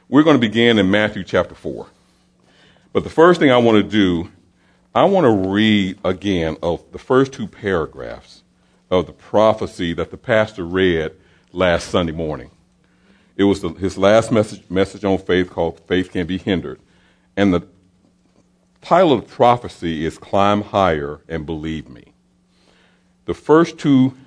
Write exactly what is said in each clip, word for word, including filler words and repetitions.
We're going to begin in Matthew chapter four. But the first thing I want to do, I want to read again of the first two paragraphs of the prophecy that the pastor read last Sunday morning. It was the, his last message, message on faith called Faith Can't Be Hindered. And the title of the prophecy is Climb Higher and Believe Me. The first two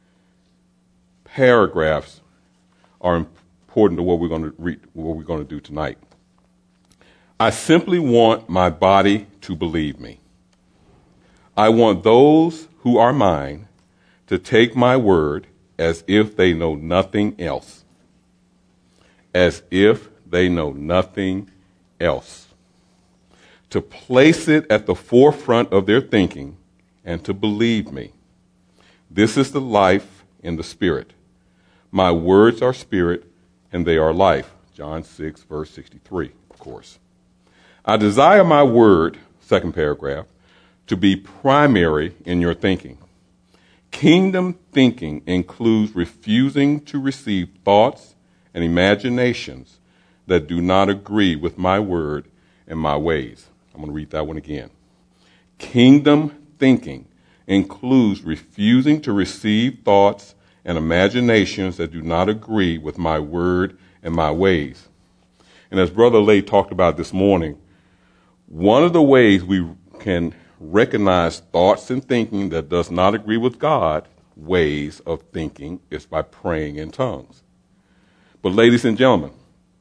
paragraphs are important to what we're going to read, what we're going to do tonight. I simply want my body to believe me. I want those who are mine to take my word as if they know nothing else. As if they know nothing else. To place it at the forefront of their thinking and to believe me. This is the life in the Spirit. My words are spirit and they are life. John six, verse sixty-three, of course. I desire my word, second paragraph, to be primary in your thinking. Kingdom thinking includes refusing to receive thoughts and imaginations that do not agree with my word and my ways. I'm going to read that one again. Kingdom thinking includes refusing to receive thoughts and imaginations that do not agree with my word and my ways. And as Brother Lay talked about this morning, one of the ways we can recognize thoughts and thinking that does not agree with God's ways of thinking is by praying in tongues. But ladies and gentlemen,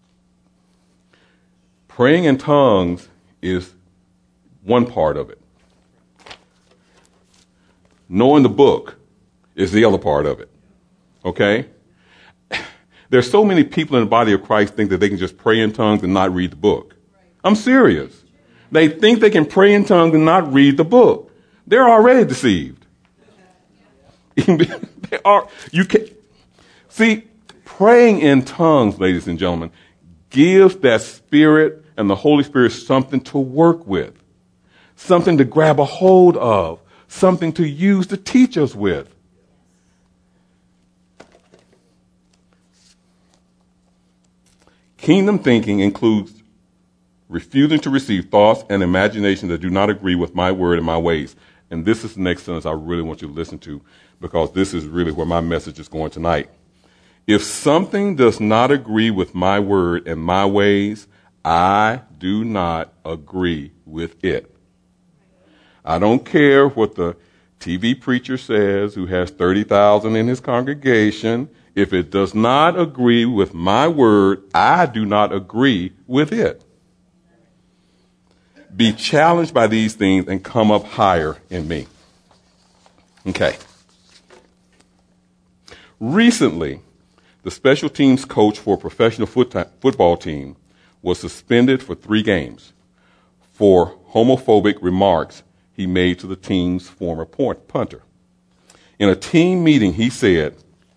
praying in tongues is one part of it. Knowing the book is the other part of it. Okay? There's so many people in the body of Christ think that they can just pray in tongues and not read the book. I'm serious. They think they can pray in tongues and not read the book. They're already deceived. They are. You can see, praying in tongues, ladies and gentlemen, gives that Spirit and the Holy Spirit something to work with, something to grab a hold of, something to use to teach us with. Kingdom thinking includes refusing to receive thoughts and imaginations that do not agree with my word and my ways. And this is the next sentence I really want you to listen to, because this is really where my message is going tonight. If something does not agree with my word and my ways, I do not agree with it. I don't care what the T V preacher says who has thirty thousand in his congregation. If it does not agree with my word, I do not agree with it. Be challenged by these things and come up higher in me. Okay. Recently, the special teams coach for a professional foot t- football team was suspended for three games for homophobic remarks he made to the team's former point- punter. In a team meeting, he said,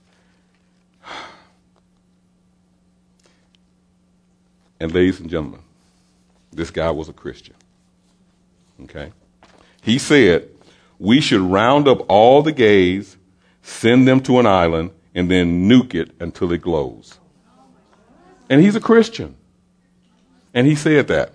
and ladies and gentlemen, this guy was a Christian. Okay? He said, we should round up all the gays, send them to an island, and then nuke it until it glows. And he's a Christian. And he said that.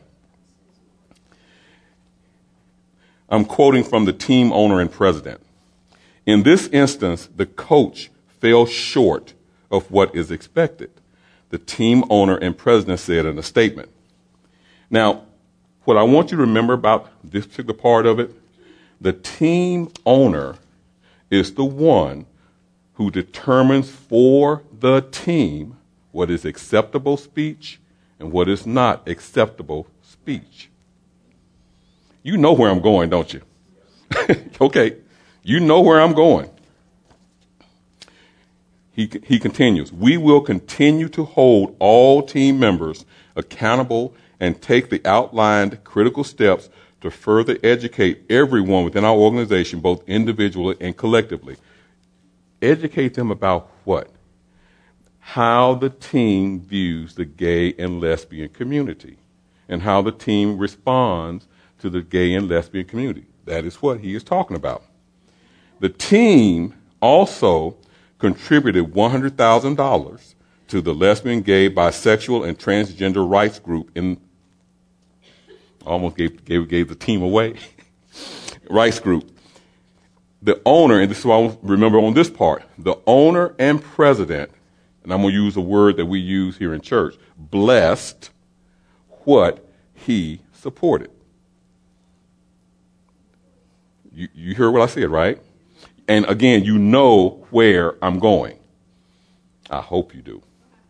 I'm quoting from the team owner and president. In this instance, the coach fell short of what is expected, the team owner and president said in a statement. Now, what I want you to remember about this particular part of it, the team owner is the one who determines for the team what is acceptable speech and what is not acceptable speech. You know where I'm going, don't you? Okay, you know where I'm going. He, he continues, we will continue to hold all team members accountable and take the outlined critical steps to further educate everyone within our organization, both individually and collectively. Educate them about what? How the team views the gay and lesbian community and how the team responds to the gay and lesbian community. That is what he is talking about. The team also contributed one hundred thousand dollars to the lesbian, gay, bisexual, and transgender rights group in, almost gave, gave, gave the team away, rights group. The owner, and this is what I remember on this part, the owner and president, and I'm going to use a word that we use here in church, blessed what he supported. You, you heard what I said, right? And again, you know where I'm going. I hope you do.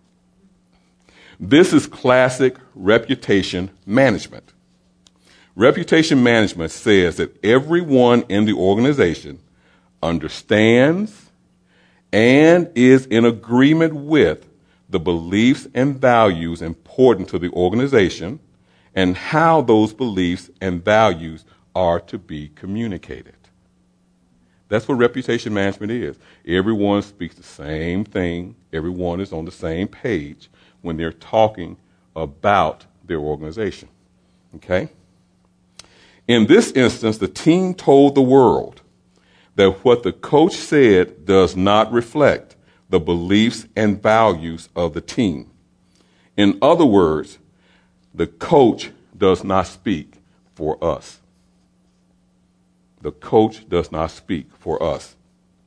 This is classic reputation management. Reputation management says that everyone in the organization understands and is in agreement with the beliefs and values important to the organization and how those beliefs and values are to be communicated. That's what reputation management is. Everyone speaks the same thing. Everyone is on the same page when they're talking about their organization. Okay? In this instance, the team told the world that what the coach said does not reflect the beliefs and values of the team. In other words, the coach does not speak for us. The coach does not speak for us.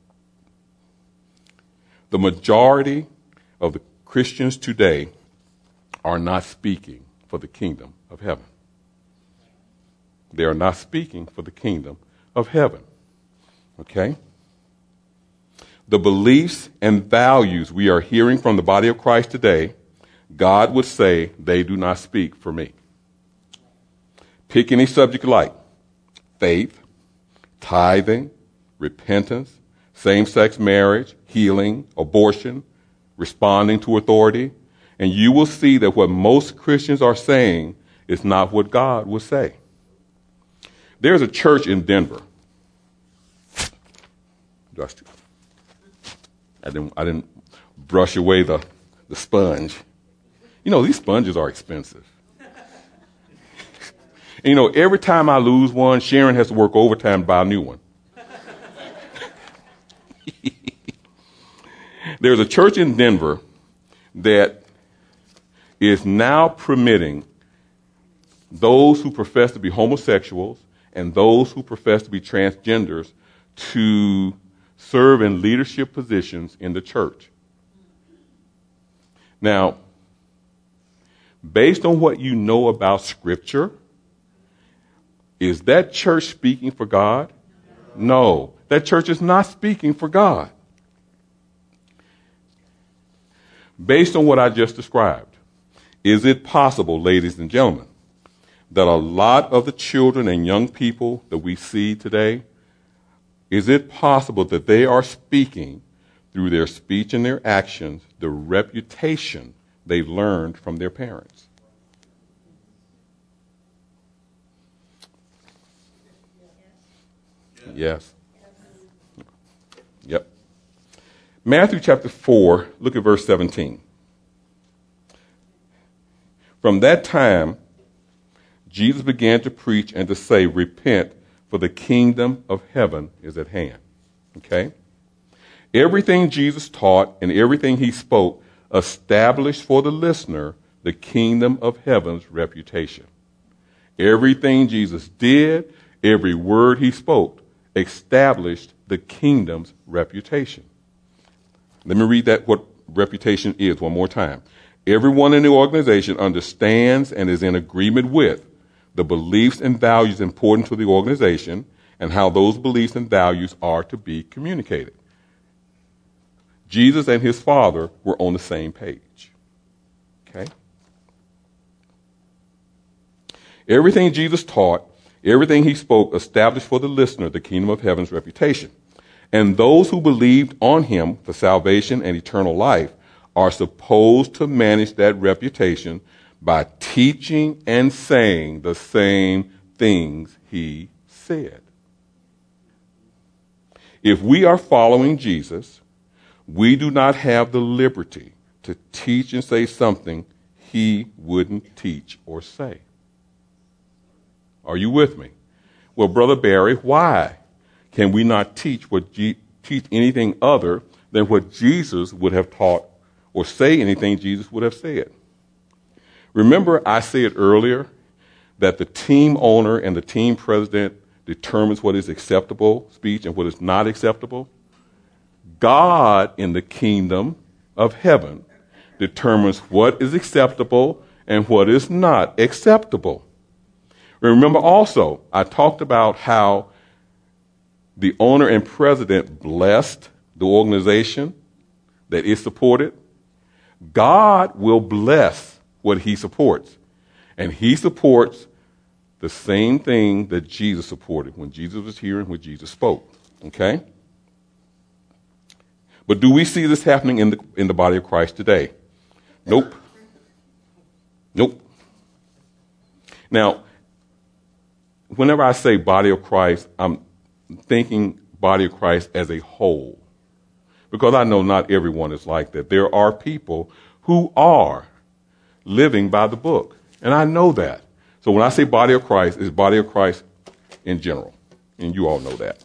The majority of the Christians today are not speaking for the kingdom of heaven. They are not speaking for the kingdom of heaven. Okay? The beliefs and values we are hearing from the body of Christ today, God would say they do not speak for me. Pick any subject you like: faith, tithing, repentance, same-sex marriage, healing, abortion, responding to authority, and you will see that what most Christians are saying is not what God would say. There's a church in Denver. I didn't, I didn't brush away the, the sponge. You know, these sponges are expensive. And, you know, every time I lose one, Sharon has to work overtime to buy a new one. There's a church in Denver that is now permitting those who profess to be homosexuals and those who profess to be transgenders to serve in leadership positions in the church. Now, based on what you know about Scripture, is that church speaking for God? No, that church is not speaking for God. Based on what I just described, is it possible, ladies and gentlemen, that a lot of the children and young people that we see today, is it possible that they are speaking through their speech and their actions the reputation they learned from their parents? Yes. Yep. Matthew chapter four, look at verse seventeen. From that time, Jesus began to preach and to say, repent, for the kingdom of heaven is at hand. Okay? Everything Jesus taught and everything he spoke established for the listener the kingdom of heaven's reputation. Everything Jesus did, every word he spoke, established the kingdom's reputation. Let me read that, what reputation is, one more time. Everyone in the organization understands and is in agreement with the beliefs and values important to the organization and how those beliefs and values are to be communicated. Jesus and his Father were on the same page. Okay? Everything Jesus taught, everything he spoke established for the listener the kingdom of heaven's reputation. And those who believed on him for salvation and eternal life are supposed to manage that reputation by teaching and saying the same things he said. If we are following Jesus, we do not have the liberty to teach and say something he wouldn't teach or say. Are you with me? Well, Brother Barry, why can we not teach what G- teach anything other than what Jesus would have taught or say anything Jesus would have said. Remember, I said earlier that the team owner and the team president determines what is acceptable speech and what is not acceptable. God in the kingdom of heaven determines what is acceptable and what is not acceptable. Remember also, I talked about how the owner and president blessed the organization that it supported. God will bless what he supports. And he supports the same thing that Jesus supported when Jesus was here and when Jesus spoke. Okay? But do we see this happening in the in the body of Christ today? Nope. Nope. Now, whenever I say body of Christ, I'm thinking body of Christ as a whole. Because I know not everyone is like that. There are people who are living by the book. And I know that. So when I say body of Christ, it's body of Christ in general. And you all know that.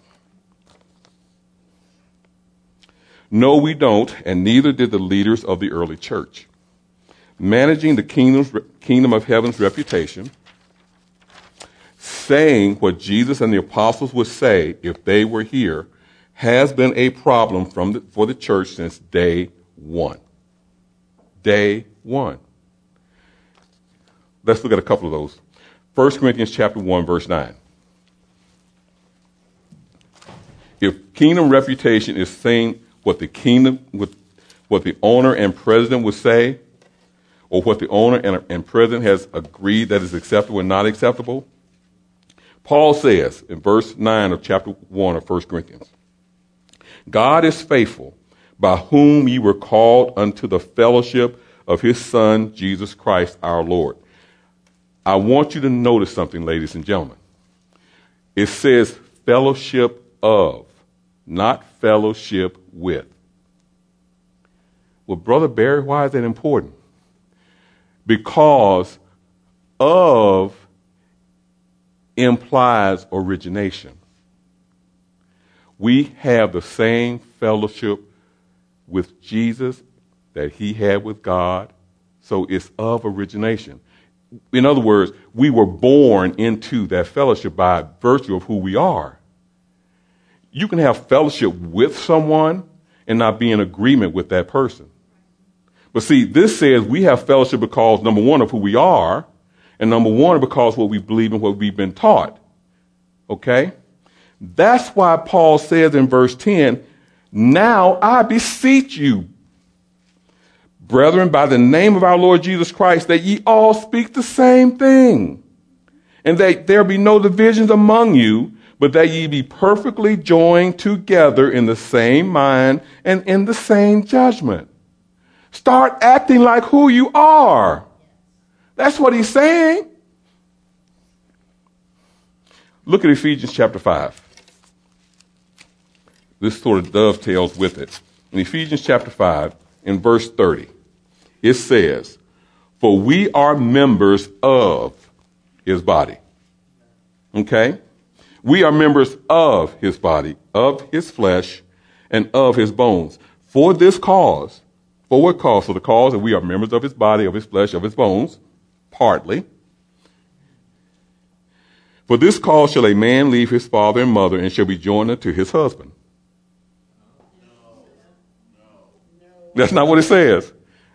No, we don't, and neither did the leaders of the early church. Managing the kingdom's, kingdom of heaven's reputation, saying what Jesus and the apostles would say if they were here, has been a problem from the, for the church since day one. Day one. Let's look at a couple of those. First Corinthians chapter one, verse nine. If kingdom reputation is saying what the kingdom, what the owner and president would say, or what the owner and, and president has agreed that is acceptable and not acceptable, Paul says in verse nine of chapter one of First Corinthians, God is faithful, by whom ye were called unto the fellowship of his Son, Jesus Christ our Lord. I want you to notice something, ladies and gentlemen. It says fellowship of, not fellowship with. Well, Brother Barry, why is that important? Because of implies origination. We have the same fellowship with Jesus that he had with God, so it's of origination. In other words, we were born into that fellowship by virtue of who we are. You can have fellowship with someone and not be in agreement with that person. But see, this says we have fellowship because, number one, of who we are, and number one, because what we believe and what we've been taught. Okay? That's why Paul says in verse ten, now I beseech you, brethren, by the name of our Lord Jesus Christ, that ye all speak the same thing, and that there be no divisions among you, but that ye be perfectly joined together in the same mind and in the same judgment. Start acting like who you are. That's what he's saying. Look at Ephesians chapter five. This sort of dovetails with it. In Ephesians chapter five, in verse thirty, it says, for we are members of his body. Okay? We are members of his body, of his flesh, and of his bones. For this cause, for what cause? For the cause that we are members of his body, of his flesh, of his bones, partly. For this cause shall a man leave his father and mother, and shall be joined unto his husband. That's not what it says.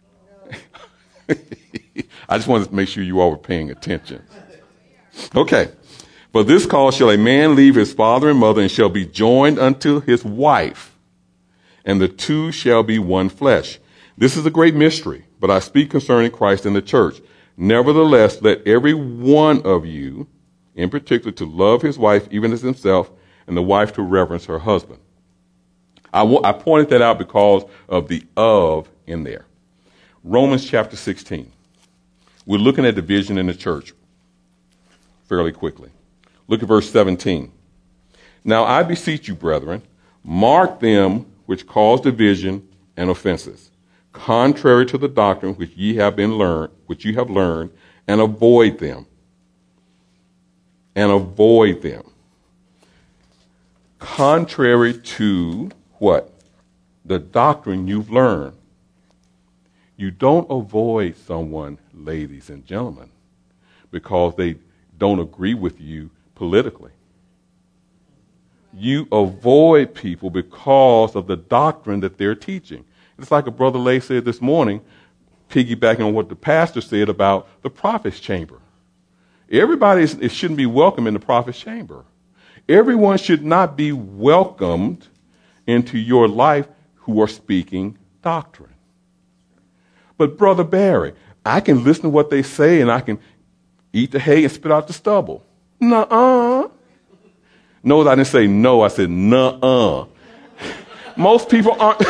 I just wanted to make sure you all were paying attention. Okay. For this cause shall a man leave his father and mother, and shall be joined unto his wife, and the two shall be one flesh. This is a great mystery, but I speak concerning Christ and the church. Nevertheless, let every one of you, in particular, to love his wife even as himself, and the wife to reverence her husband. I, w- I pointed that out because of the of in there. Romans chapter sixteen. We're looking at division in the church fairly quickly. Look at verse seventeen. Now I beseech you, brethren, mark them which cause division and offenses, contrary to the doctrine which ye have been learned, which you have learned, and avoid them. And avoid them. Contrary to what? The doctrine you've learned. You don't avoid someone, ladies and gentlemen, because they don't agree with you politically. You avoid people because of the doctrine that they're teaching. It's like a brother Lay said this morning, piggybacking on what the pastor said about the prophet's chamber. Everybody is, it shouldn't be welcome in the prophet's chamber. Everyone should not be welcomed into your life who are speaking doctrine. But Brother Barry, I can listen to what they say and I can eat the hay and spit out the stubble. Nuh-uh. Notice I didn't say no, I said nuh-uh. Most people aren't,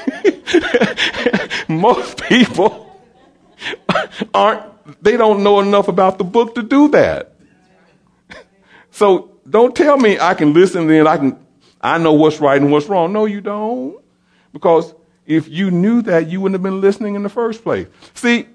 most people aren't, they don't know enough about the book to do that. So don't tell me I can listen and I can, I know what's right and what's wrong. No, you don't. Because if you knew that, you wouldn't have been listening in the first place. See,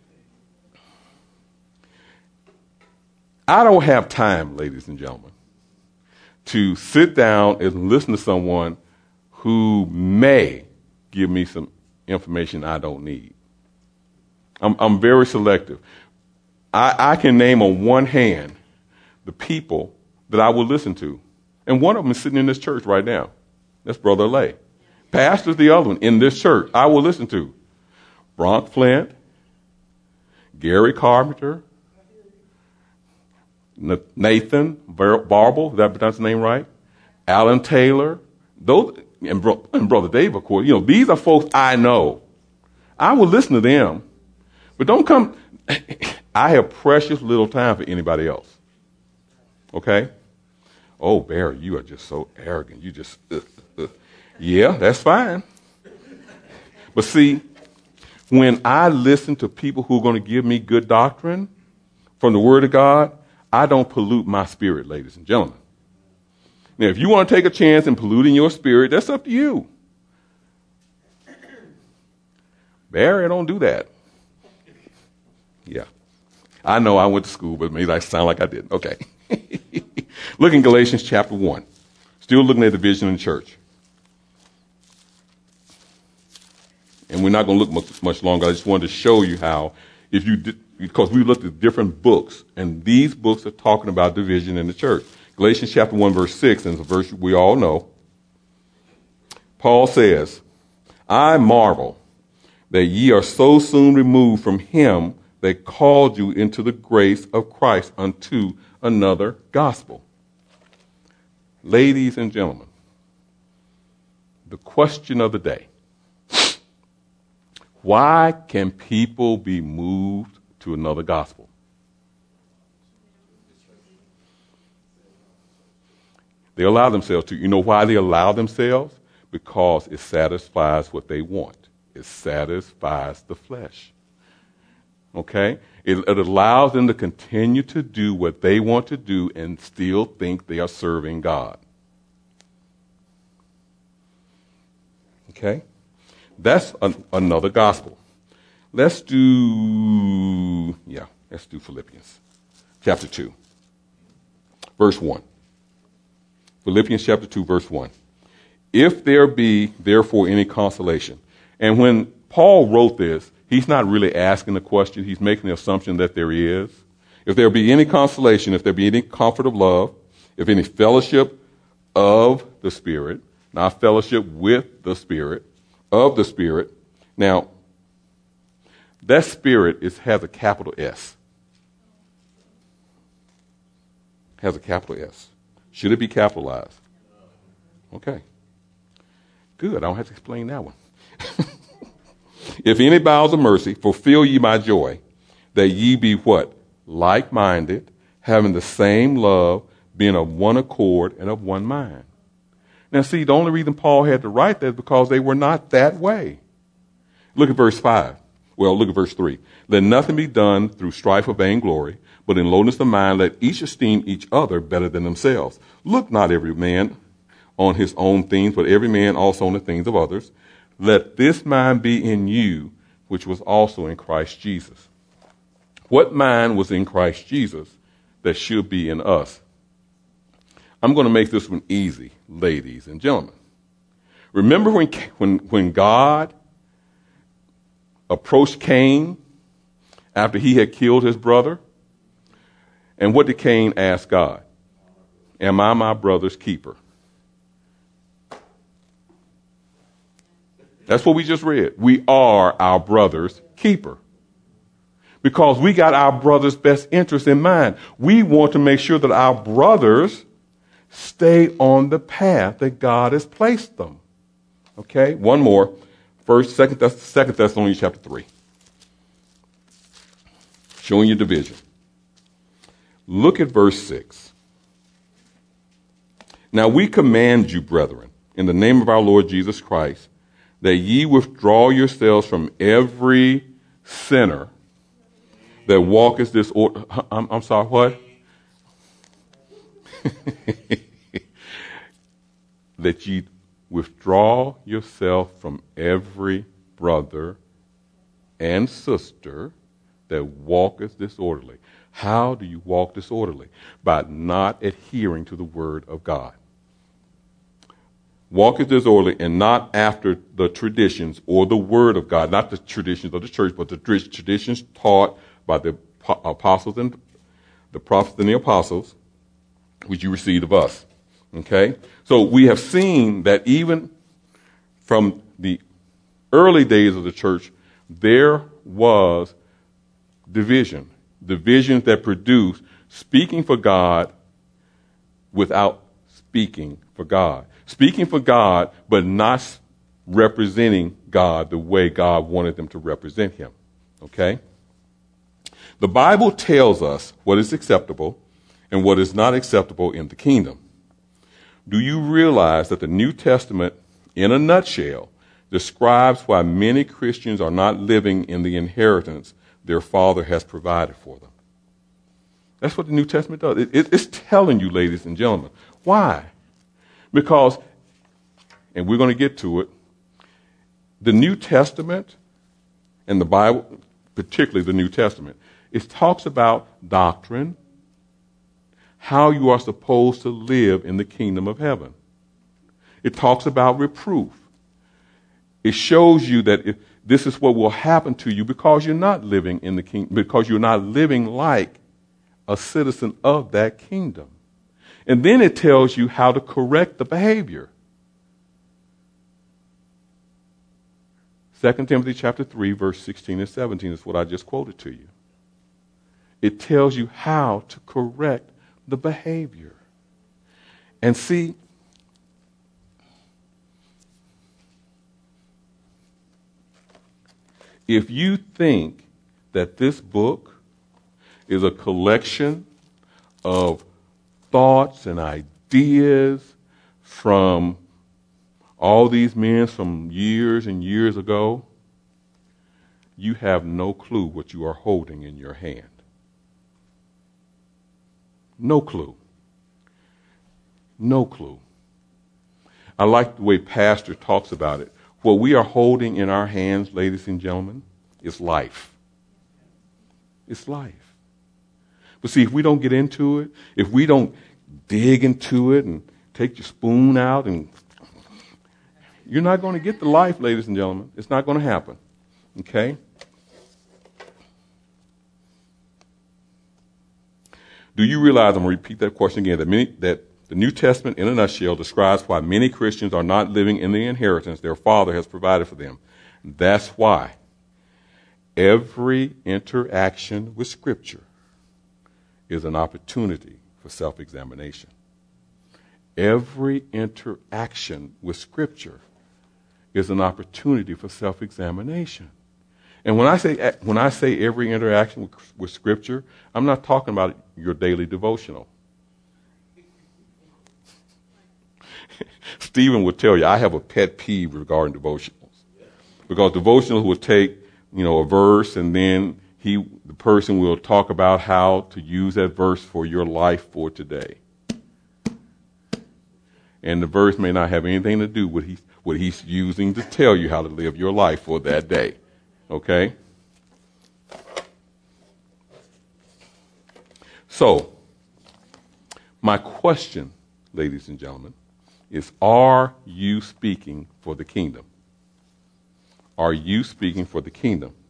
I don't have time, ladies and gentlemen, to sit down and listen to someone who may give me some information I don't need. I'm, I'm very selective. I, I can name on one hand the people that I will listen to. And one of them is sitting in this church right now. That's Brother Lay. Pastor's the other one in this church I will listen to. Bronk Flint, Gary Carpenter, Nathan Barble, did I pronounce the name right? Alan Taylor, those, and, bro, and Brother Dave, of course. You know, these are folks I know. I will listen to them, but don't come. I have precious little time for anybody else. Okay? Oh, Barry, you are just so arrogant. You just, uh, uh. Yeah, that's fine. But see, when I listen to people who are going to give me good doctrine from the Word of God, I don't pollute my spirit, ladies and gentlemen. Now, if you want to take a chance in polluting your spirit, that's up to you. Barry, I don't do that. Yeah. I know I went to school, but maybe I sound like I didn't. Okay. Look in Galatians chapter one. Still looking at the vision in the church. And we're not going to look much, much longer. I just wanted to show you how, if you did, because we looked at different books, and these books are talking about division in the church. Galatians chapter one, verse six, and it's a verse we all know. Paul says, I marvel that ye are so soon removed from him that called you into the grace of Christ unto another gospel. Ladies and gentlemen, the question of the day. Why can people be moved to another gospel? They allow themselves to. You know why they allow themselves? Because it satisfies what they want. It satisfies the flesh. Okay? It, it allows them to continue to do what they want to do and still think they are serving God. Okay? That's an, another gospel. Let's do, yeah, let's do Philippians chapter two, verse one. Philippians chapter two, verse one. If there be therefore any consolation. And when Paul wrote this, he's not really asking the question. He's making the assumption that there is. If there be any consolation, if there be any comfort of love, if any fellowship of the Spirit, not fellowship with the Spirit, of the Spirit. Now, that Spirit is has a capital S. Has a capital S. Should it be capitalized? Okay. Good. I don't have to explain that one. If any bowels of mercy, fulfill ye my joy, that ye be what? Like-minded, having the same love, being of one accord and of one mind. Now, see, the only reason Paul had to write that is because they were not that way. Look at verse five. Well, look at verse three. Let nothing be done through strife or vainglory, but in lowliness of mind let each esteem each other better than themselves. Look not every man on his own things, but every man also on the things of others. Let this mind be in you, which was also in Christ Jesus. What mind was in Christ Jesus that should be in us? I'm going to make this one easy, ladies and gentlemen. Remember when, when, when God approached Cain after he had killed his brother. And what did Cain ask God? Am I my brother's keeper? That's what we just read. We are our brother's keeper. Because we got our brother's best interest in mind. We want to make sure that our brothers stay on the path that God has placed them. Okay, one more. First, second, Thess- second Thessalonians chapter three. Showing you division. Look at verse six. Now we command you, brethren, in the name of our Lord Jesus Christ, that ye withdraw yourselves from every sinner that walketh this order. I'm, I'm sorry, what? That ye withdraw yourself from every brother and sister that walketh disorderly. How do you walk disorderly? By not adhering to the word of God. Walketh disorderly and not after the traditions or the word of God, not the traditions of the church, but the traditions taught by the apostles and the prophets and the apostles, which you received of us. Okay? So we have seen that even from the early days of the church, there was division. Divisions that produced speaking for God without speaking for God. Speaking for God, but not representing God the way God wanted them to represent him. Okay? The Bible tells us what is acceptable and what is not acceptable in the kingdom. Do you realize that the New Testament, in a nutshell, describes why many Christians are not living in the inheritance their Father has provided for them? That's what the New Testament does. It, it, it's telling you, ladies and gentlemen. Why? Because, and we're going to get to it, the New Testament and the Bible, particularly the New Testament, it talks about doctrine, how you are supposed to live in the kingdom of heaven. It talks about reproof. It shows you that if this is what will happen to you because you're not living in the kingdom, because you're not living like a citizen of that kingdom. And then it tells you how to correct the behavior. Second Timothy chapter three, verse sixteen and seventeen is what I just quoted to you. It tells you how to correct the behavior. And see, if you think that this book is a collection of thoughts and ideas from all these men from years and years ago, you have no clue what you are holding in your hand. No clue. No clue. I like the way Pastor talks about it. What we are holding in our hands, ladies and gentlemen, is life. It's life. But see, if we don't get into it, if we don't dig into it and take your spoon out, and you're not going to get the life, ladies and gentlemen. It's not going to happen. Okay? Do you realize, I'm going to repeat that question again, that, many, that the New Testament, in a nutshell, describes why many Christians are not living in the inheritance their Father has provided for them. That's why every interaction with Scripture is an opportunity for self-examination. Every interaction with Scripture is an opportunity for self-examination. And when I say when I say every interaction with, with Scripture, I'm not talking about your daily devotional. Stephen would tell you, I have a pet peeve regarding devotionals. Because devotionals will take, you know, a verse, and then he, the person will talk about how to use that verse for your life for today. And the verse may not have anything to do with he, what he's using to tell you how to live your life for that day. Okay? So, my question, ladies and gentlemen, is, are you speaking for the kingdom? Are you speaking for the kingdom?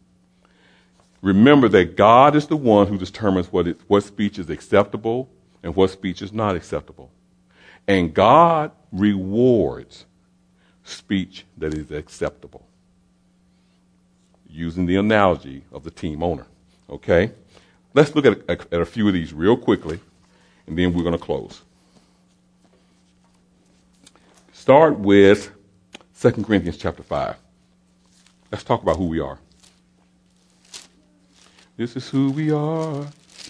Remember that God is the one who determines what, it, what speech is acceptable and what speech is not acceptable. And God rewards speech that is acceptable. Using the analogy of the team owner. Okay? Let's look at, at, at a few of these real quickly, and then we're going to close. Start with Second Corinthians chapter five. Let's talk about who we are. This is who we are.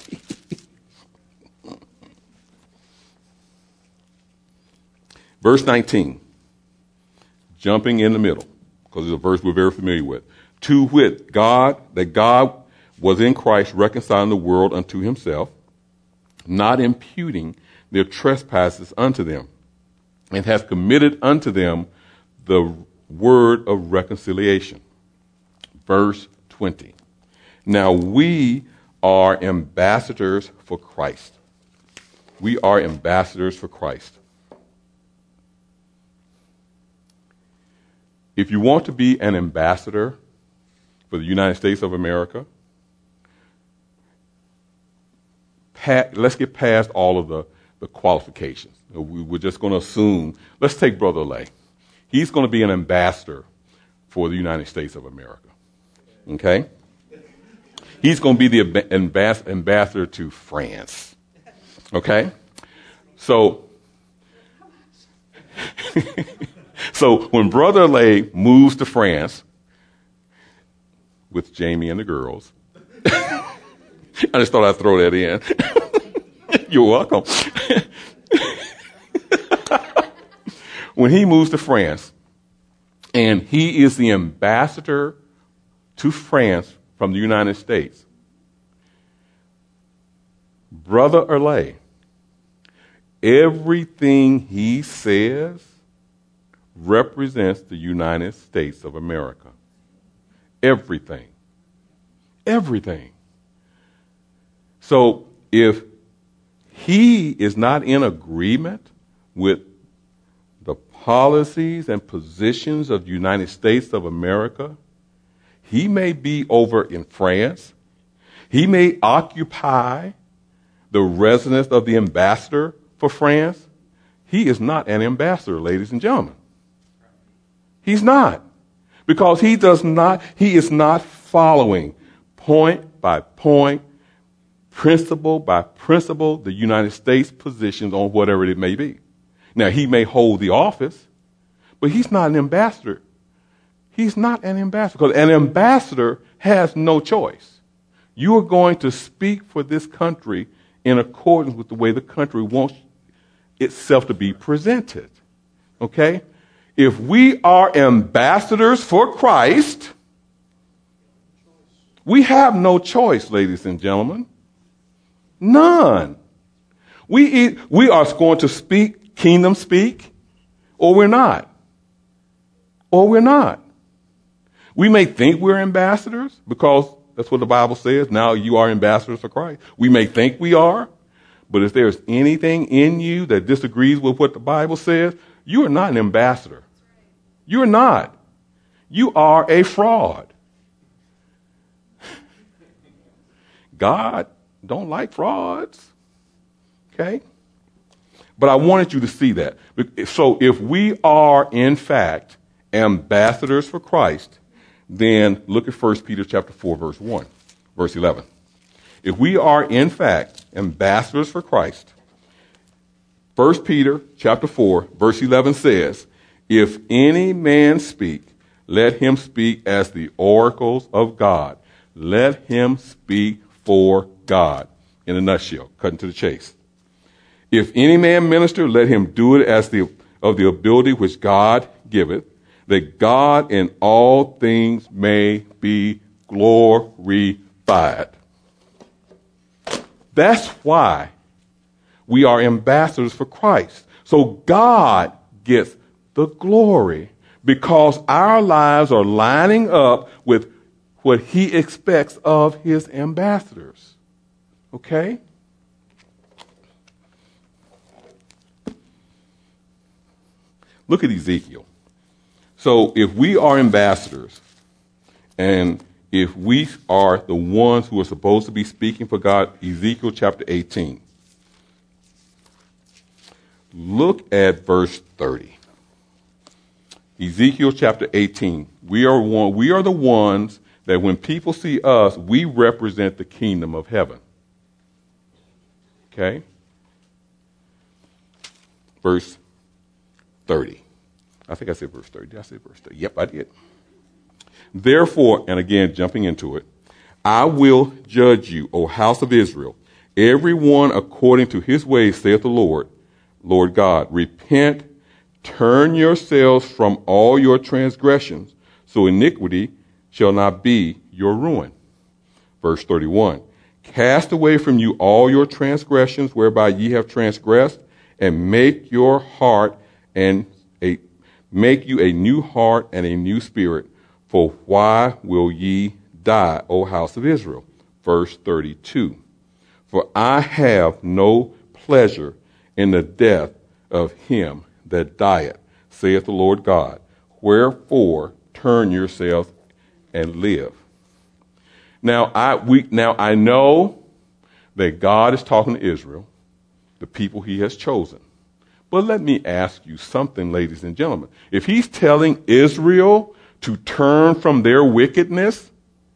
Verse nineteen. Jumping in the middle, because it's a verse we're very familiar with. To wit, God, that God was in Christ reconciling the world unto himself, not imputing their trespasses unto them, and has committed unto them the word of reconciliation. Verse twenty. Now we are ambassadors for Christ. We are ambassadors for Christ. If you want to be an ambassador for the United States of America, pa- let's get past all of the, the qualifications. We, we're just going to assume, let's take Brother Lay. He's going to be an ambassador for the United States of America. Okay? He's going to be the ambas- ambassador to France. Okay? So, so when Brother Lay moves to France with Jamie and the girls, I just thought I'd throw that in. You're welcome. When he moves to France, and he is the ambassador to France from the United States, Brother Erlay, everything he says represents the United States of America. Everything. Everything. So if he is not in agreement with the policies and positions of the United States of America, he may be over in France. He may occupy the residence of the ambassador for France. He is not an ambassador, ladies and gentlemen. He's not. Because he does not, he is not following point by point, principle by principle, the United States positions on whatever it may be. Now, he may hold the office, but he's not an ambassador. He's not an ambassador, because an ambassador has no choice. You are going to speak for this country in accordance with the way the country wants itself to be presented. Okay? If we are ambassadors for Christ, we have no choice, ladies and gentlemen. None. We, we are going to speak kingdom speak, or we're not. Or we're not. We may think we're ambassadors because that's what the Bible says. Now you are ambassadors for Christ. We may think we are, but if there's anything in you that disagrees with what the Bible says, you are not an ambassador. You're not. You are a fraud. God don't like frauds. Okay? But I wanted you to see that. So if we are, in fact, ambassadors for Christ, then look at First Peter chapter four, verse one, verse eleven. If we are, in fact, ambassadors for Christ, First Peter chapter four, verse eleven says, if any man speak, let him speak as the oracles of God. Let him speak for God. In a nutshell, cutting to the chase. If any man minister, let him do it as the of the ability which God giveth, that God in all things may be glorified. That's why we are ambassadors for Christ. So God gets the glory because our lives are lining up with what he expects of his ambassadors. Okay? Look at Ezekiel. So if we are ambassadors, and if we are the ones who are supposed to be speaking for God. Ezekiel chapter eighteen. Look at verse thirty. Ezekiel chapter eighteen. We are one, we are the ones that when people see us, we represent the kingdom of heaven. Okay? Verse thirty. I think I said verse thirty. Did I say verse thirty? Yep, I did. Therefore, and again, jumping into it, I will judge you, O house of Israel, every one according to his ways, saith the Lord, Lord God. Repent, turn yourselves from all your transgressions, so iniquity shall not be your ruin. Verse thirty-one. Cast away from you all your transgressions whereby ye have transgressed, and make your heart and a make you a new heart and a new spirit. For why will ye die, O house of Israel? Verse thirty-two. For I have no pleasure in the death of him that dieth, saith the Lord God. Wherefore turn yourselves and live. Now I we now I know that God is talking to Israel, the people he has chosen. But let me ask you something, ladies and gentlemen. If he's telling Israel to turn from their wickedness,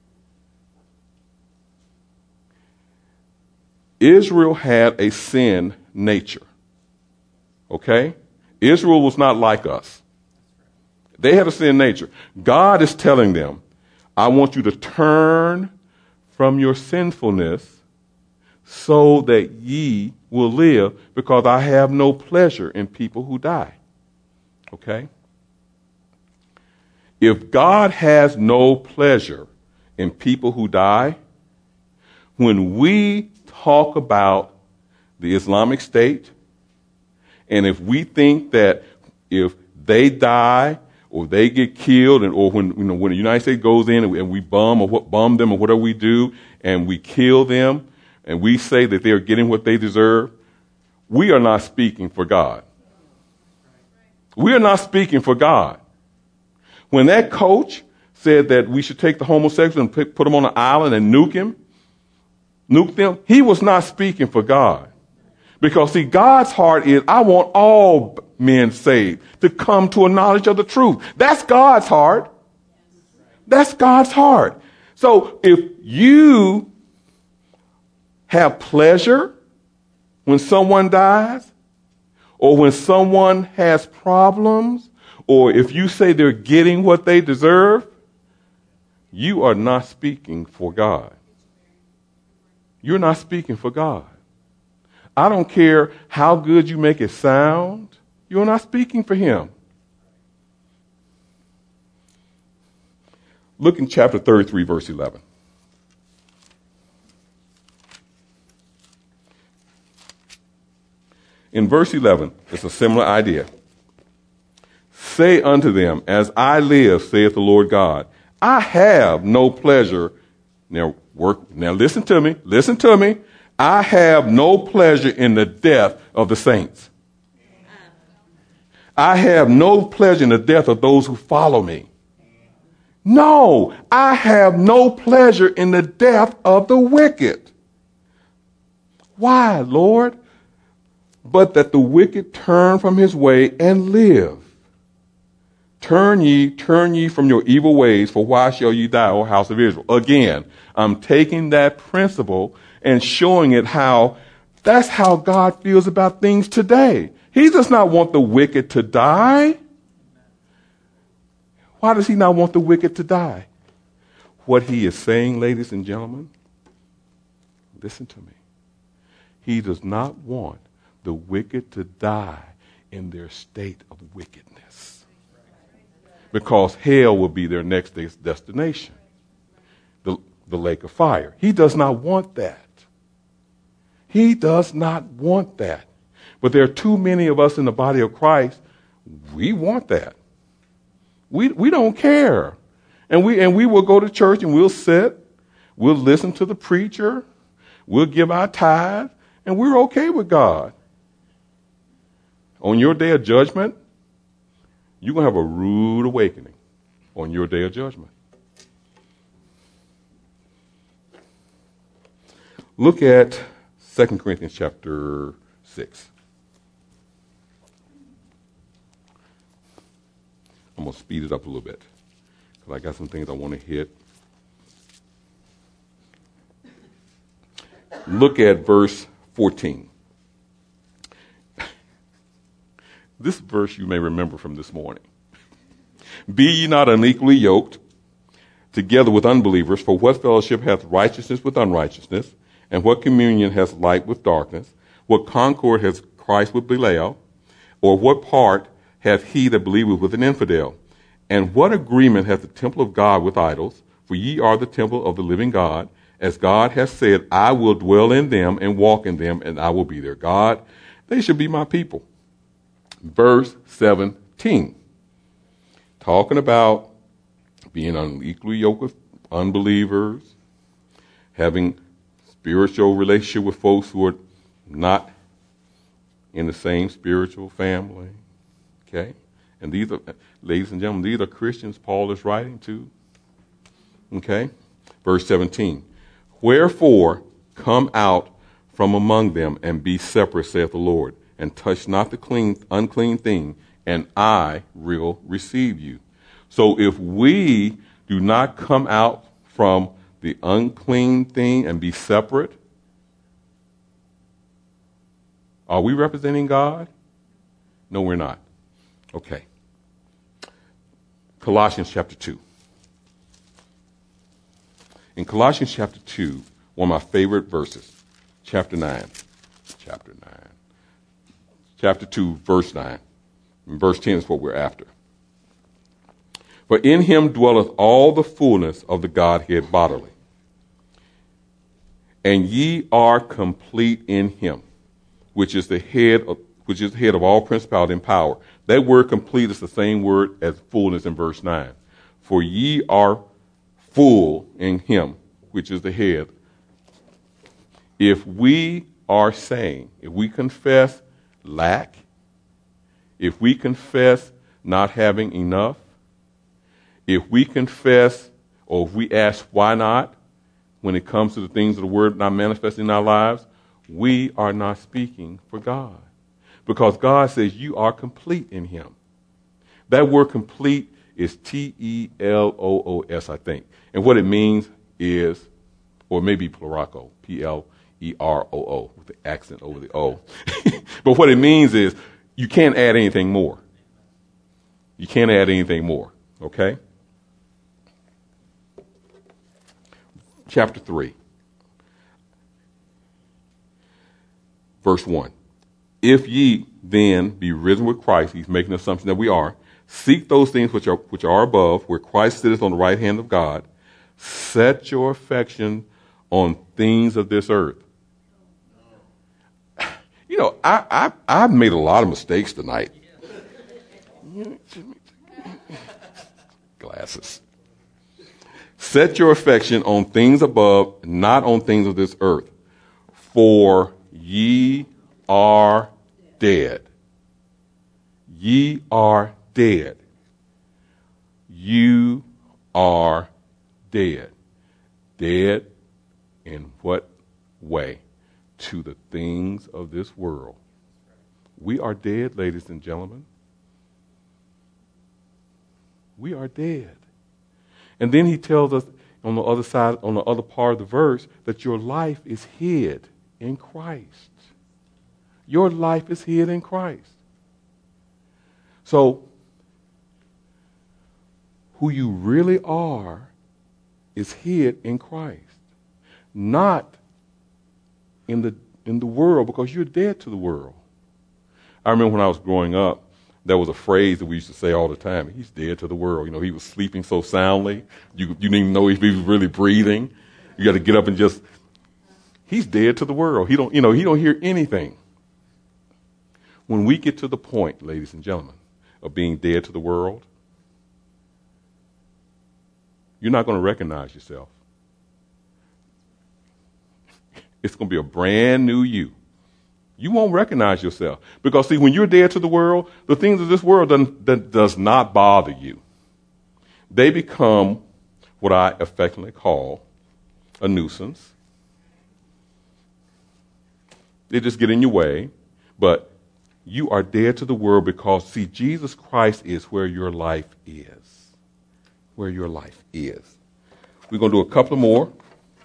Israel had a sin nature. Okay? Israel was not like us. They had a sin nature. God is telling them, I want you to turn from your sinfulness so that ye will live, because I have no pleasure in people who die. Okay? If God has no pleasure in people who die, when we talk about the Islamic State, and if we think that if they die or they get killed, and or when you know when the United States goes in and we, and we bomb or what bomb them or whatever we do, and we kill them, and we say that they are getting what they deserve, we are not speaking for God. We are not speaking for God. When that coach said that we should take the homosexuals and put, put them on an island and nuke him, nuke them, he was not speaking for God. Because, see, God's heart is, I want all men saved to come to a knowledge of the truth. That's God's heart. That's God's heart. So if you have pleasure when someone dies, or when someone has problems, or if you say they're getting what they deserve, you are not speaking for God. You're not speaking for God. I don't care how good you make it sound, you're not speaking for him. Look in chapter thirty-three, verse eleven. In verse eleven, it's a similar idea. Say unto them, as I live, saith the Lord God, I have no pleasure. Now work. Now listen to me. Listen to me. I have no pleasure in the death of the saints. I have no pleasure in the death of those who follow me. No, I have no pleasure in the death of the wicked. Why, Lord? But that the wicked turn from his way and live. Turn ye, turn ye from your evil ways, for why shall ye die, O house of Israel? Again, I'm taking that principle and showing it how that's how God feels about things today. He does not want the wicked to die. Why does he not want the wicked to die? What he is saying, ladies and gentlemen, listen to me. He does not want the wicked to die in their state of wickedness, because hell will be their next destination, the, the lake of fire. He does not want that. He does not want that. But there are too many of us in the body of Christ. We want that. We we don't care. And we and we will go to church and we'll sit, we'll listen to the preacher, we'll give our tithe, and we're okay with God. On your day of judgment, you're going to have a rude awakening on your day of judgment. Look at Second Corinthians chapter six. I'm going to speed it up a little bit because I got some things I want to hit. Look at verse fourteen. This verse you may remember from this morning. Be ye not unequally yoked together with unbelievers, for what fellowship hath righteousness with unrighteousness, and what communion hath light with darkness? What concord has Christ with Belial? Or what part hath he that believeth with an infidel? And what agreement hath the temple of God with idols? For ye are the temple of the living God. As God hath said, I will dwell in them and walk in them, and I will be their God. They shall be my people. Verse seventeen. Talking about being unequally yoked with unbelievers, having spiritual relationship with folks who are not in the same spiritual family. Okay? And these are, ladies and gentlemen, these are Christians Paul is writing to. Okay? Verse seventeen. Wherefore come out from among them and be separate, saith the Lord, and touch not the clean, unclean thing, and I will receive you. So if we do not come out from the unclean thing and be separate, are we representing God? No, we're not. Okay. Colossians chapter two. In Colossians chapter two, one of my favorite verses, chapter nine. Chapter nine. Chapter two, verse nine. And verse ten is what we're after. For in him dwelleth all the fullness of the Godhead bodily. And ye are complete in him, which is the head of, which is the head of all principality and power. That word complete is the same word as fullness in verse nine. For ye are full in him, which is the head. If we are saying, if we confess lack, if we confess not having enough, if we confess or if we ask why not when it comes to the things of the word not manifesting in our lives, we are not speaking for God. Because God says you are complete in him. That word complete is T E L O O S, I think. And what it means is, or maybe pluraco, P L E R O O, with the accent over the O. But what it means is you can't add anything more. You can't add anything more, okay? Chapter three, verse one. If ye then be risen with Christ, he's making an assumption that we are, seek those things which are which are above, where Christ sitteth on the right hand of God. Set your affection on things of this earth. You know, I, I, I've made a lot of mistakes tonight. Glasses. Set your affection on things above, not on things of this earth. For ye are dead. Ye are dead. You are dead. Dead in what way? To the things of this world. We are dead, ladies and gentlemen. We are dead. And then he tells us on the other side, on the other part of the verse, that your life is hid in Christ. Your life is hid in Christ. So, who you really are is hid in Christ. Not in the in the world, because you're dead to the world. I remember when I was growing up, there was a phrase that we used to say all the time. He's dead to the world. You know, he was sleeping so soundly. You, you didn't even know if he was really breathing. You got to get up and just, he's dead to the world. He don't, you know, he don't hear anything. When we get to the point, ladies and gentlemen, of being dead to the world, you're not going to recognize yourself. It's going to be a brand new you. You won't recognize yourself. Because, see, when you're dead to the world, the things of this world doesn't, that does not bother you. They become what I affectionately call a nuisance. They just get in your way. But you are dead to the world because, see, Jesus Christ is where your life is. Where your life is. We're going to do a couple more.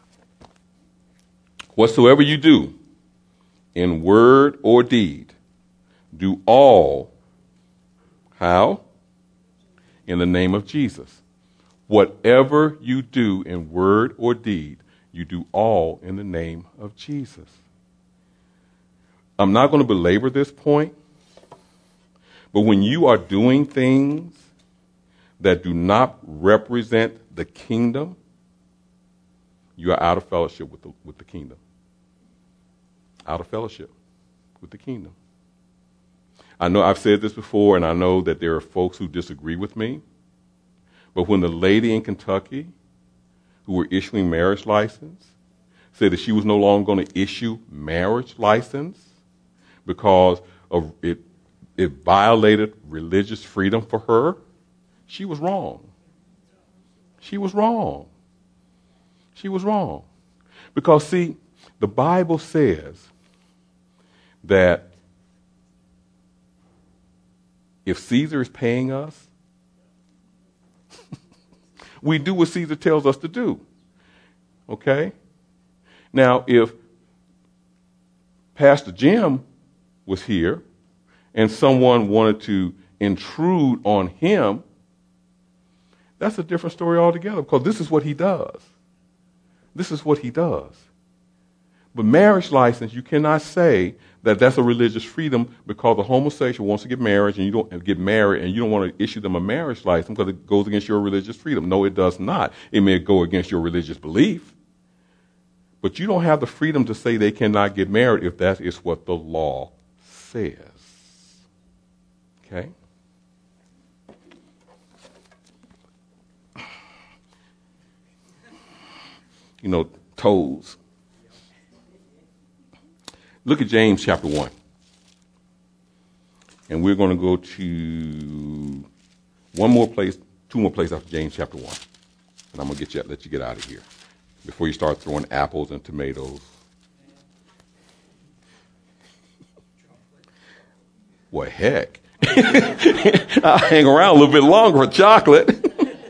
Whatsoever you do, in word or deed, do all, how? In the name of Jesus. Whatever you do in word or deed, you do all in the name of Jesus. I'm not going to belabor this point, but when you are doing things that do not represent the kingdom, you are out of fellowship with the, with the kingdom. Out of fellowship with the kingdom. I know I've said this before, and I know that there are folks who disagree with me, but when the lady in Kentucky who were issuing marriage license said that she was no longer going to issue marriage license because of it, it violated religious freedom for her, she was wrong. She was wrong. She was wrong. Because, see, the Bible says that if Caesar is paying us, we do what Caesar tells us to do. Okay? Now, if Pastor Jim was here and someone wanted to intrude on him, that's a different story altogether, because this is what he does. This is what he does. But marriage license, you cannot say that that's a religious freedom because a homosexual wants to get married and you don't get married and you don't want to issue them a marriage license because it goes against your religious freedom. No, it does not. It may go against your religious belief. But you don't have the freedom to say they cannot get married if that is what the law says. Okay? You know, toes. Look at James chapter one. And we're going to go to one more place, two more places after James chapter one. And I'm going to get you, let you get out of here before you start throwing apples and tomatoes. Well, heck. I'll hang around a little bit longer for chocolate.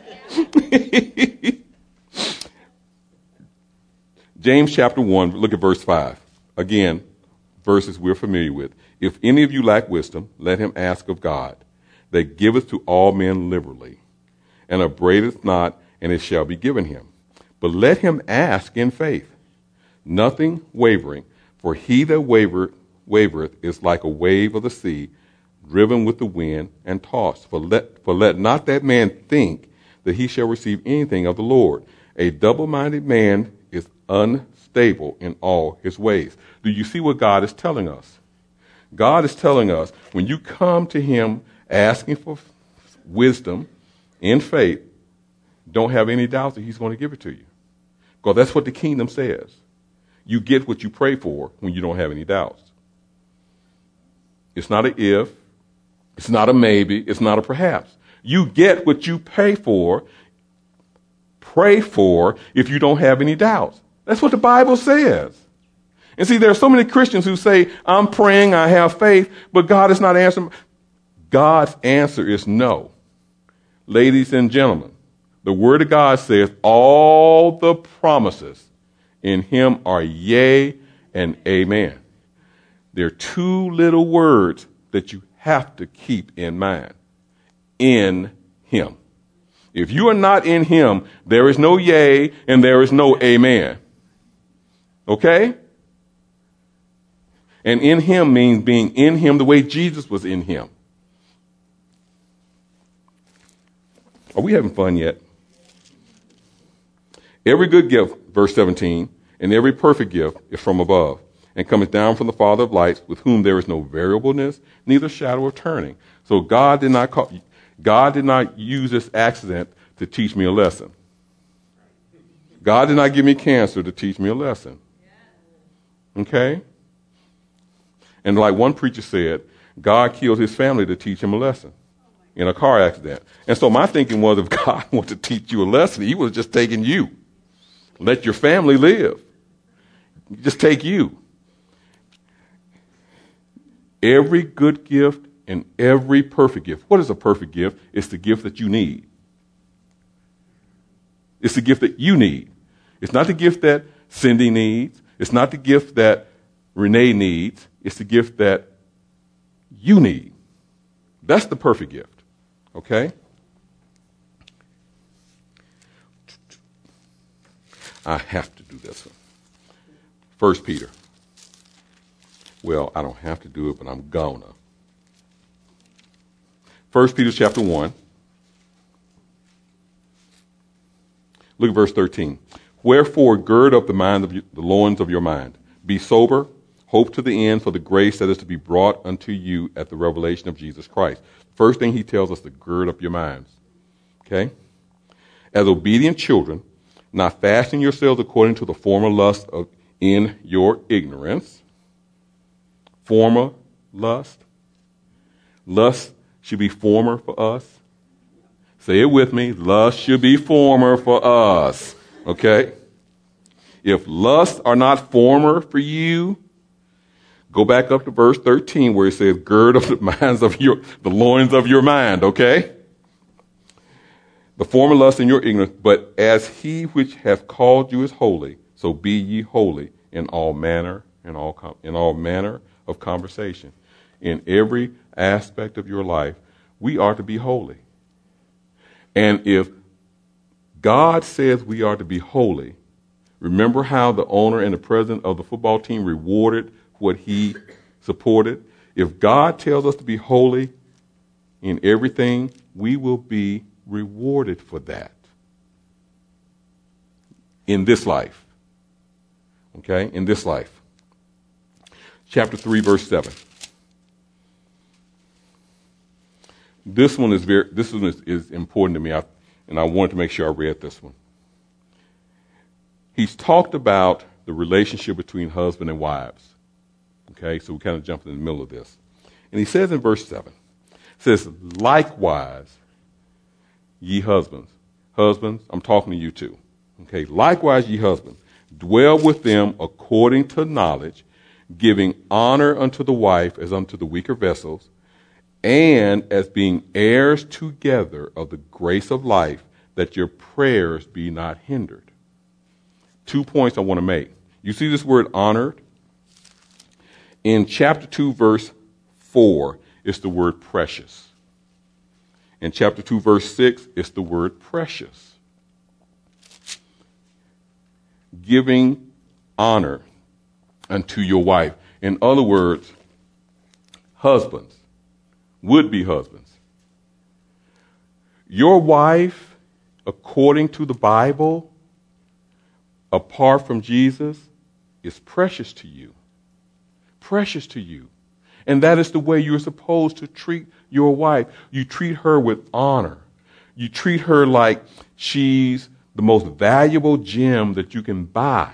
James chapter one, look at verse five. Again, verses we're familiar with. If any of you lack wisdom, let him ask of God, that giveth to all men liberally, and upbraideth not, and it shall be given him. But let him ask in faith, nothing wavering, for he that waver, wavereth is like a wave of the sea, driven with the wind and tossed. For let, for let not that man think that he shall receive anything of the Lord. A double-minded man is unstable in all his ways. Do you see what God is telling us? God is telling us when you come to him asking for wisdom in faith, don't have any doubts that he's going to give it to you. Because that's what the kingdom says. You get what you pray for when you don't have any doubts. It's not an if. It's not a maybe. It's not a perhaps. You get what you pay for, pray for, if you don't have any doubts. That's what the Bible says. And see, there are so many Christians who say, I'm praying, I have faith, but God is not answering. God's answer is no. Ladies and gentlemen, the Word of God says all the promises in him are yea and amen. There are two little words that you have to keep in mind. In him. If you are not in him, there is no yea and there is no amen. Okay? And in him means being in him the way Jesus was in him. Are we having fun yet? Every good gift, verse seventeen, and every perfect gift is from above, and cometh down from the Father of lights, with whom there is no variableness, neither shadow of turning. So God did not call, God did not use this accident to teach me a lesson. God did not give me cancer to teach me a lesson. Okay? And like one preacher said, God killed his family to teach him a lesson in a car accident. And so my thinking was, if God wanted to teach you a lesson, he was just taking you. Let your family live. Just take you. Every good gift and every perfect gift. What is a perfect gift? It's the gift that you need. It's the gift that you need. It's not the gift that Cindy needs. It's not the gift that Renee needs. It's the gift that you need. That's the perfect gift. Okay? I have to do this one. First Peter. Well, I don't have to do it, but I'm gonna. First Peter chapter one. Look at verse thirteen. Wherefore gird up the mind of you, the loins of your mind. Be sober, hope to the end for the grace that is to be brought unto you at the revelation of Jesus Christ. First thing he tells us to gird up your minds. Okay? As obedient children, not fastening yourselves according to the former lust of in your ignorance. Former lust. Lust should be former for us. Say it with me. Lust should be former for us. Okay? If lusts are not former for you, go back up to verse thirteen where it says, gird up the minds of your, the loins of your mind, okay? The former lust in your ignorance, but as he which hath called you is holy, so be ye holy in all manner, in all, com- in all manner of conversation. In every aspect of your life, we are to be holy. And if God says we are to be holy, remember how the owner and the president of the football team rewarded what he supported? If God tells us to be holy in everything, we will be rewarded for that in this life. Okay? In this life. Chapter three, verse seven. This one is very. This one is, is important to me, I, and I wanted to make sure I read this one. He's talked about the relationship between husband and wives. Okay, so we kind of jump in the middle of this, and he says in verse seven, it says, "Likewise, ye husbands, husbands, I'm talking to you too. Okay, likewise, ye husbands, dwell with them according to knowledge, giving honor unto the wife as unto the weaker vessels, and as being heirs together of the grace of life, that your prayers be not hindered." Two points I want to make. You see this word honored? In chapter two, verse four, it's the word precious. In chapter two, verse six, it's the word precious. Giving honor unto your wife. In other words, husbands, would-be husbands, your wife, according to the Bible, apart from Jesus, is precious to you. Precious to you. And that is the way you're supposed to treat your wife. You treat her with honor. You treat her like she's the most valuable gem that you can buy,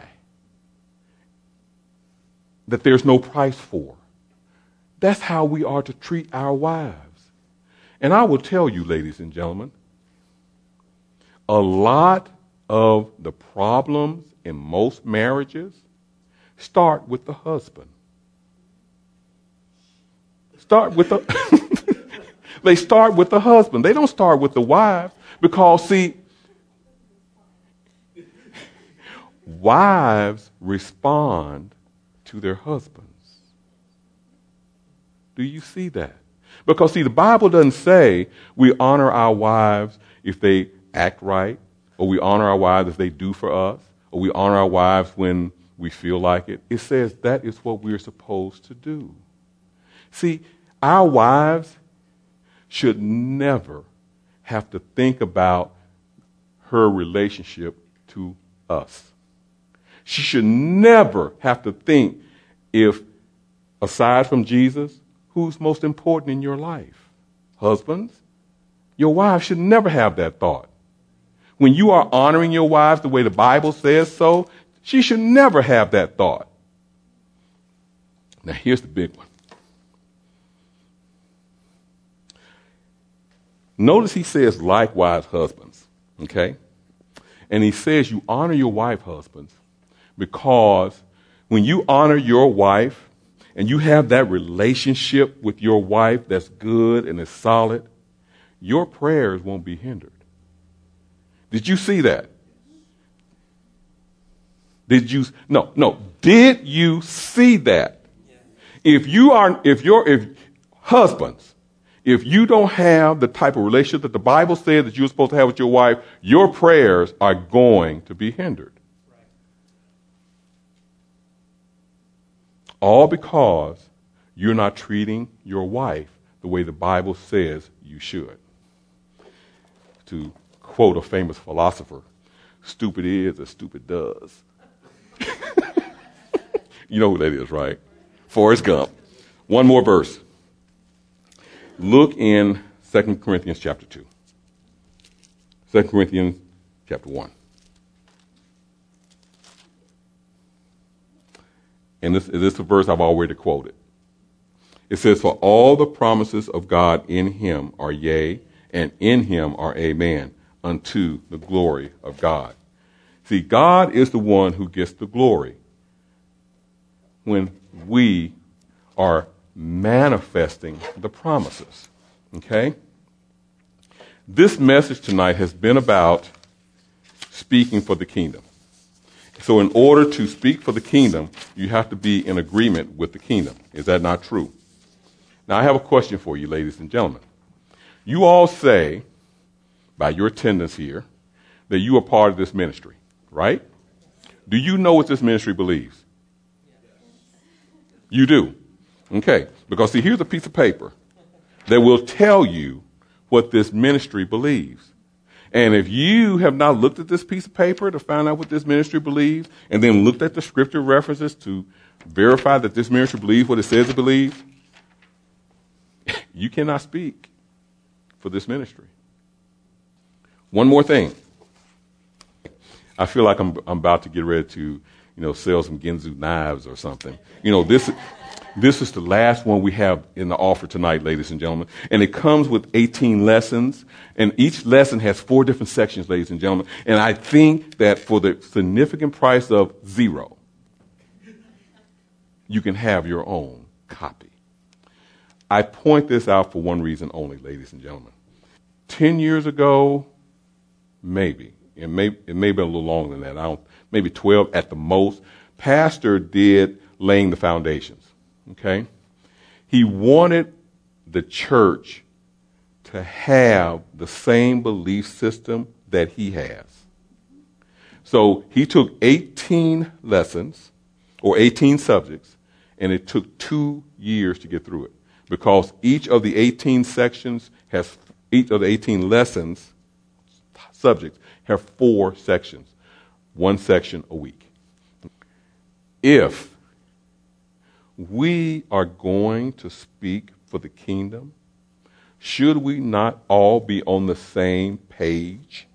that there's no price for. That's how we are to treat our wives. And I will tell you, ladies and gentlemen, a lot of the problems in most marriages start with the husband. Start with the they start with the husband. They don't start with the wife, because see, wives respond to their husbands. Do you see that? Because see, the Bible doesn't say we honor our wives if they act right, or we honor our wives if they do for us, or we honor our wives when we feel like it. It says that is what we're supposed to do. See, our wives should never have to think about her relationship to us. She should never have to think, if, aside from Jesus, who's most important in your life? Husbands, your wives should never have that thought. When you are honoring your wives the way the Bible says so, she should never have that thought. Now, here's the big one. Notice he says, likewise, husbands, okay? And he says you honor your wife, husbands, because when you honor your wife and you have that relationship with your wife that's good and is solid, your prayers won't be hindered. Did you see that? Did you? No, no. Did you see that? If you are, if you're, if husbands, if you don't have the type of relationship that the Bible says that you're supposed to have with your wife, your prayers are going to be hindered. All because you're not treating your wife the way the Bible says you should. To quote a famous philosopher, stupid is as stupid does. You know who that is, right? Forrest Gump. One more verse. Look in Second Corinthians chapter two. Second Corinthians chapter one. And this, this is a verse I've already quoted. It says, for all the promises of God in him are yea, and in him are amen, unto the glory of God. See, God is the one who gets the glory when we are manifesting the promises. Okay? This message tonight has been about speaking for the kingdom. So in order to speak for the kingdom, you have to be in agreement with the kingdom. Is that not true? Now, I have a question for you, ladies and gentlemen. You all say, by your attendance here, that you are part of this ministry, right? Do you know what this ministry believes? You do. Okay. Because, see, here's a piece of paper that will tell you what this ministry believes. And if you have not looked at this piece of paper to find out what this ministry believes, and then looked at the scripture references to verify that this ministry believes what it says it believes, you cannot speak for this ministry. One more thing. I feel like I'm, I'm about to get ready to, you know, sell some Ginzu knives or something. You know, this this is the last one we have in the offer tonight, ladies and gentlemen. And it comes with eighteen lessons. And each lesson has four different sections, ladies and gentlemen. And I think that for the significant price of zero, you can have your own copy. I point this out for one reason only, ladies and gentlemen. Ten years ago, maybe, it may, it may be a little longer than that, I don't, maybe twelve at the most, Pastor did laying the foundations, okay? He wanted the church to have the same belief system that he has. So he took eighteen lessons, or eighteen subjects, and it took two years to get through it. Because each of the eighteen sections has, each of the eighteen lessons, subjects, have four sections. One section a week. If we are going to speak for the kingdom, should we not all be on the same page?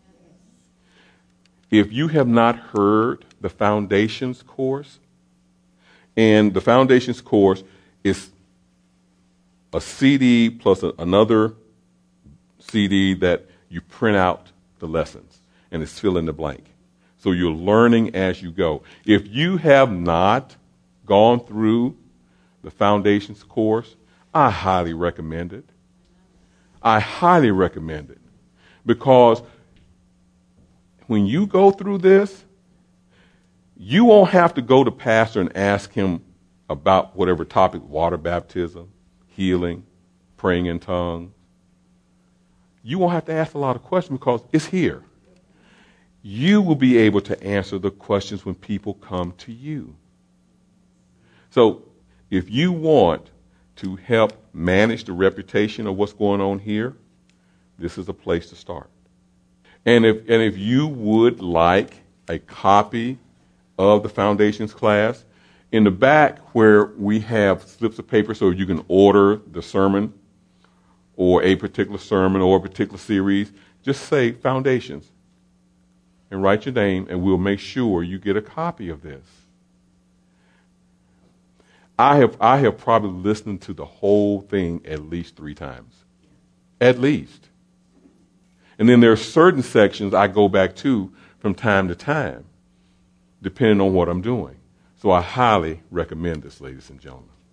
If you have not heard the Foundations course, and the Foundations course is a C D plus a, another C D that you print out the lessons, and it's fill in the blank. So you're learning as you go. If you have not gone through the Foundations course, I highly recommend it. I highly recommend it. Because when you go through this, you won't have to go to pastor and ask him about whatever topic, water baptism, healing, praying in tongues. You won't have to ask a lot of questions because it's here. You will be able to answer the questions when people come to you. So if you want to help manage the reputation of what's going on here, this is a place to start. And if and if you would like a copy of the Foundations class, in the back where we have slips of paper so you can order the sermon or a particular sermon or a particular series, just say Foundations and write your name, and we'll make sure you get a copy of this. I have I have probably listened to the whole thing at least three times. At least. And then there are certain sections I go back to from time to time, depending on what I'm doing. So I highly recommend this, ladies and gentlemen.